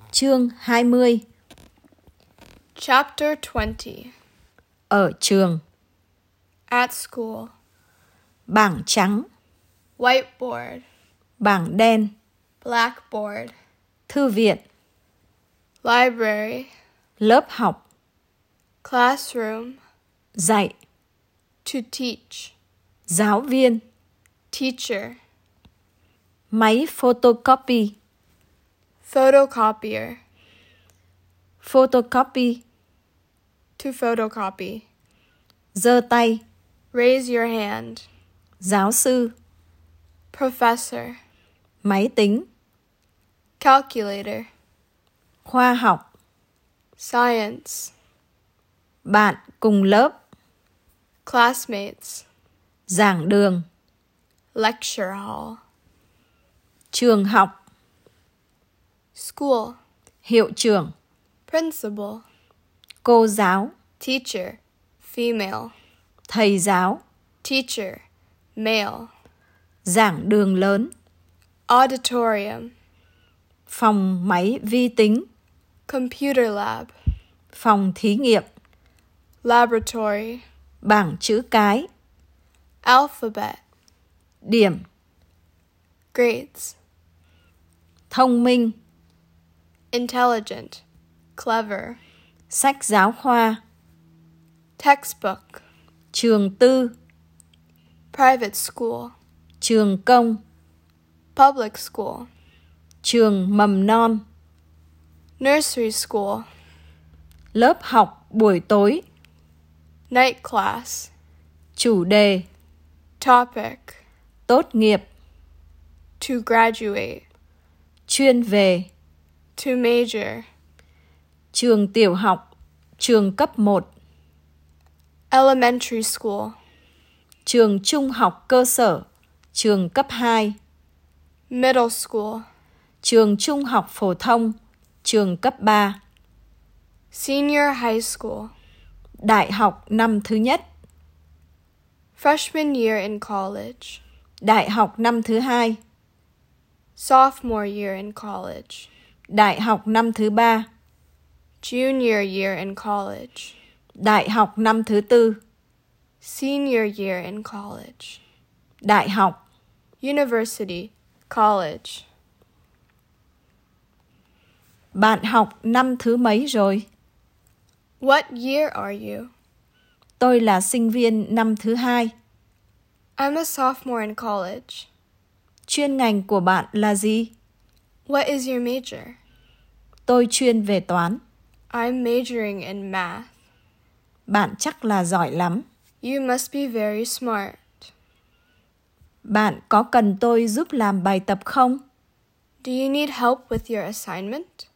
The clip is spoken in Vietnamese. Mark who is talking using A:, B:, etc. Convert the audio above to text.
A: Chương 20.
B: Chapter 20.
A: Ở trường.
B: At school.
A: Bảng trắng.
B: Whiteboard.
A: Bảng đen.
B: Blackboard.
A: Thư viện.
B: Library.
A: Lớp học.
B: Classroom.
A: Dạy.
B: To teach.
A: Giáo viên.
B: Teacher.
A: Máy photocopy.
B: Photocopier.
A: Photocopy.
B: To photocopy.
A: Giơ tay.
B: Raise your hand.
A: Giáo sư.
B: Professor.
A: Máy tính.
B: Calculator.
A: Khoa học.
B: Science.
A: Bạn cùng lớp.
B: Classmates.
A: Giảng đường.
B: Lecture hall.
A: Trường học.
B: School.
A: Hiệu trưởng.
B: Principal.
A: Cô giáo.
B: Teacher. Female.
A: Thầy giáo.
B: Teacher. Male.
A: Giảng đường lớn.
B: Auditorium.
A: Phòng máy vi tính.
B: Computer lab.
A: Phòng thí nghiệm.
B: Laboratory.
A: Bảng chữ cái.
B: Alphabet.
A: Điểm.
B: Grades.
A: Thông minh.
B: Intelligent. Clever.
A: Sách giáo khoa.
B: Textbook.
A: Trường tư.
B: Private school.
A: Trường công.
B: Public school.
A: Trường mầm non.
B: Nursery school.
A: Lớp học buổi tối.
B: Night class.
A: Chủ đề.
B: Topic.
A: Tốt nghiệp.
B: To graduate.
A: Chuyên về.
B: To major.
A: Trường tiểu học. Trường cấp 1.
B: Elementary school.
A: Trường trung học cơ sở. Trường cấp 2.
B: Middle school.
A: Trường trung học phổ thông. Trường cấp 3.
B: Senior high school.
A: Đại học năm thứ nhất.
B: Freshman year in college.
A: Đại học năm thứ hai.
B: Sophomore year in college.
A: Đại học năm thứ ba.
B: Junior year in college.
A: Đại học năm thứ tư.
B: Senior year in college.
A: Đại học.
B: University. College.
A: Bạn học năm thứ mấy rồi?
B: What year are you?
A: Tôi là sinh viên năm thứ hai.
B: I'm a sophomore in college.
A: Chuyên ngành của bạn là gì?
B: What is your major?
A: Tôi chuyên về toán.
B: I'm majoring in math.
A: Bạn chắc là giỏi lắm.
B: You must be very smart.
A: Bạn có cần tôi giúp làm bài tập không?
B: Do you need help with your assignment?